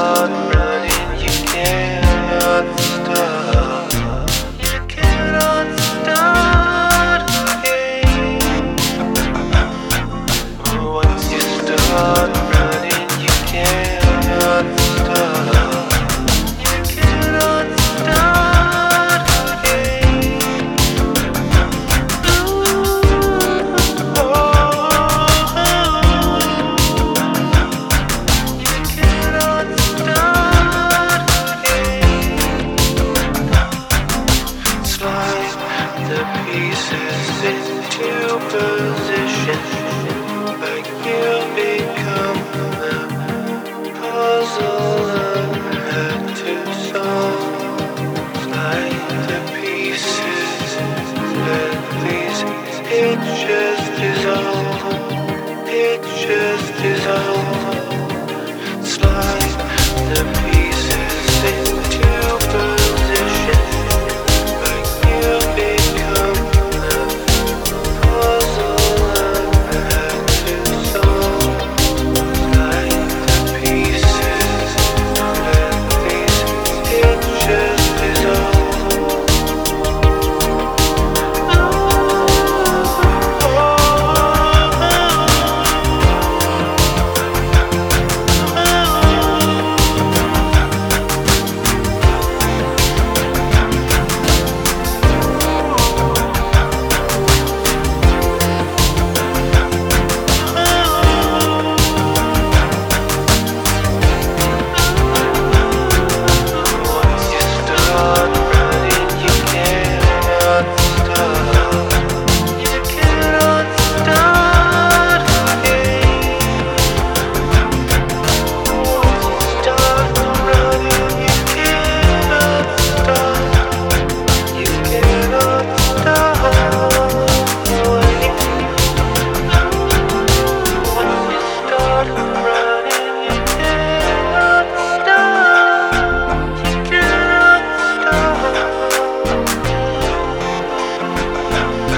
start running, you cannot stop. You cannot start again. Once you start running, you cannot stop. You cannot start again. The pieces into position, like you become the puzzle I had to solve. Slide the pieces, let these pictures dissolve. Pictures dissolve. Slide the pieces into position.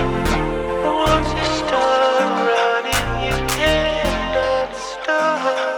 Once you start running, you cannot stop.